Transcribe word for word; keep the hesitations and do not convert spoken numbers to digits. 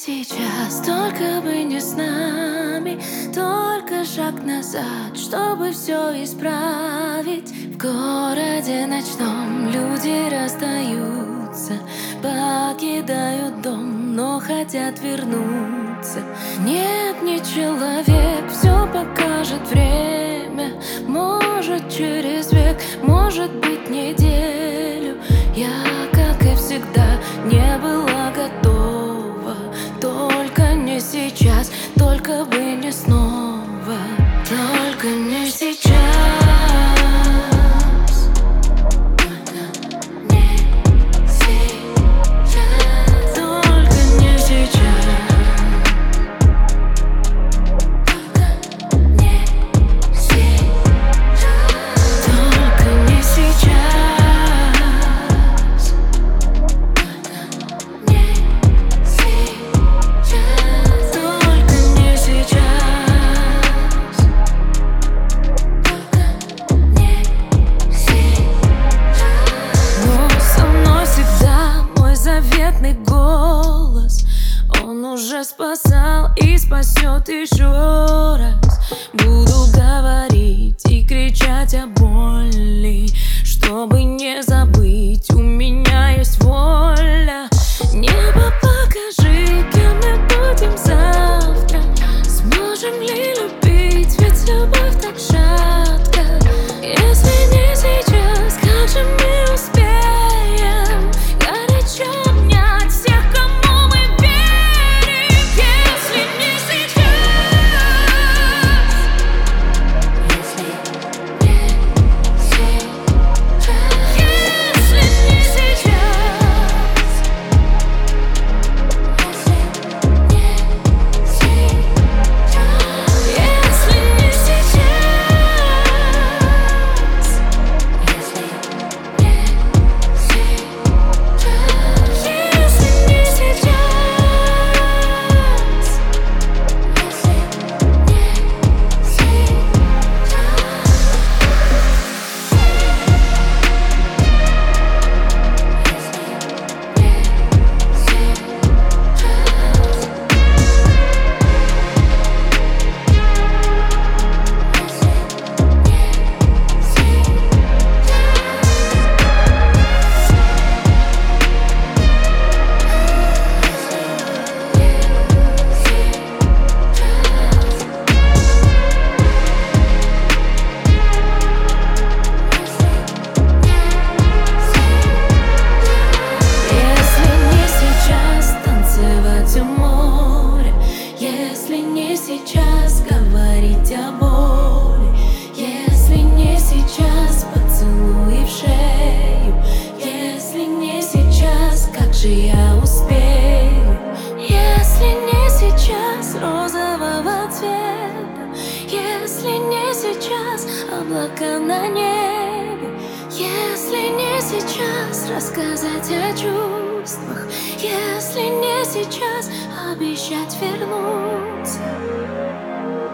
сейчас, только бы не с нами, только шаг назад, чтобы все исправить. В городе ночном люди расстаются, покидают дом, но хотят вернуться. Нет, не человек, все покажет время. Может через век, может быть неделю. Я, как и всегда, не была готова. Только не сейчас, только бы не снова. Только не сейчас. Голос, он уже спасал и спасет еще раз. Буду говорить и кричать о боли, чтобы не забыть, у меня есть воля. Небо, покажи, кем мы будем завтра. Сможем ли любить, ведь любовь так шатка. Если не сейчас, как же мы успеем горячо обнять всех, кому мы верим. Если не сейчас, если не сейчас, если не сейчас, если не сейчас, если не сейчас говорить о боли, если не сейчас поцелуй в шею, если не сейчас, как же я успею? Если не сейчас розового цвета, если не сейчас облака на небе, если не сейчас рассказать о чувствах, если не сейчас обещать вернуться.